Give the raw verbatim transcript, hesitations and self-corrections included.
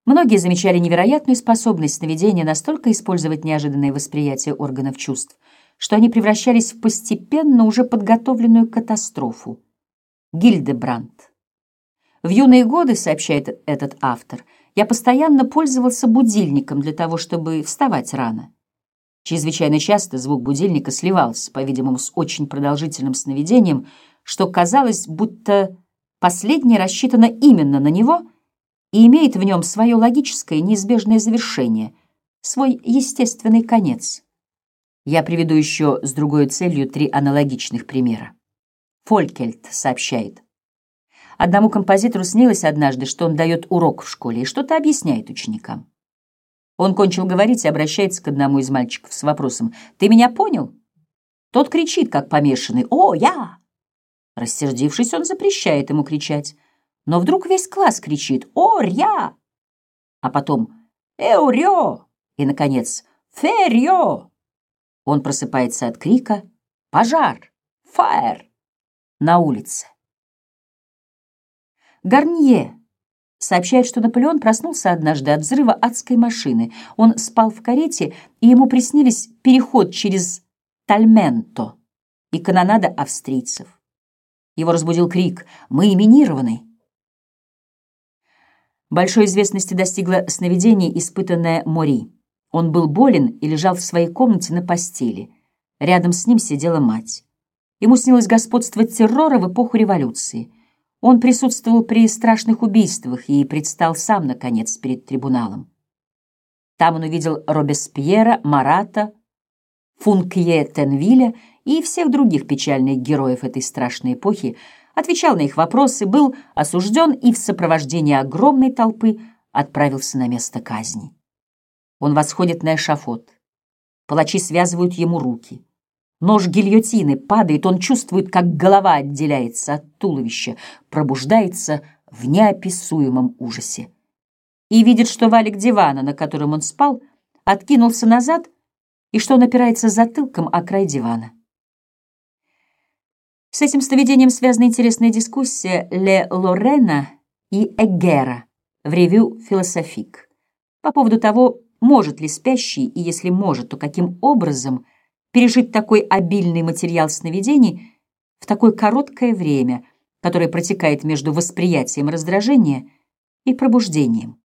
Многие замечали невероятную способность сновидения настолько использовать неожиданное восприятие органов чувств, что они превращались в постепенно уже подготовленную катастрофу. Гильдебранд. В юные годы, сообщает этот автор, я постоянно пользовался будильником для того, чтобы вставать рано. Чрезвычайно часто звук будильника сливался, по-видимому, с очень продолжительным сновидением, что казалось, будто последнее рассчитано именно на него и имеет в нем свое логическое и неизбежное завершение, свой естественный конец. Я приведу еще с другой целью три аналогичных примера. Фолькельт сообщает. Одному композитору снилось однажды, что он дает урок в школе и что-то объясняет ученикам. Он кончил говорить и обращается к одному из мальчиков с вопросом: «Ты меня понял?» Тот кричит, как помешанный: «О, я!» Рассердившись, он запрещает ему кричать. Но вдруг весь класс кричит: «О-ря!» А потом «Эурё!» и, наконец, «Ферьё!» Он просыпается от крика «Пожар! Фаер!» на улице. Гарнье сообщает, что Наполеон проснулся однажды от взрыва адской машины. Он спал в карете, и ему приснились переход через Тальменто и канонада австрийцев. Его разбудил крик: «Мы минированы!» Большой известности достигло сновидение, испытанное Мори. Он был болен и лежал в своей комнате на постели. Рядом с ним сидела мать. Ему снилось господство террора в эпоху революции. Он присутствовал при страшных убийствах и предстал сам, наконец, перед трибуналом. Там он увидел Робеспьера, Марата, Функье-Тенвиля и всех других печальных героев этой страшной эпохи, отвечал на их вопросы, был осужден и в сопровождении огромной толпы отправился на место казни. Он восходит на эшафот. Палачи связывают ему руки. Нож гильотины падает, он чувствует, как голова отделяется от туловища, пробуждается в неописуемом ужасе. И видит, что валик дивана, на котором он спал, откинулся назад, и что он опирается затылком о край дивана. С этим сновидением связана интересная дискуссия Ле Лорена и Эггера в ревю «Философик» по поводу того, может ли спящий, и если может, то каким образом пережить такой обильный материал сновидений в такое короткое время, которое протекает между восприятием раздражения и пробуждением.